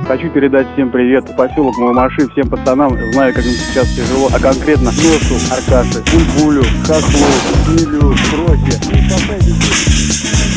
Хочу передать всем привет. Поселок Малмаши, всем пацанам. Знаю, как им сейчас тяжело. А конкретно Носу, Аркаше, Бульбулю, Хохлу, Милю, Просе.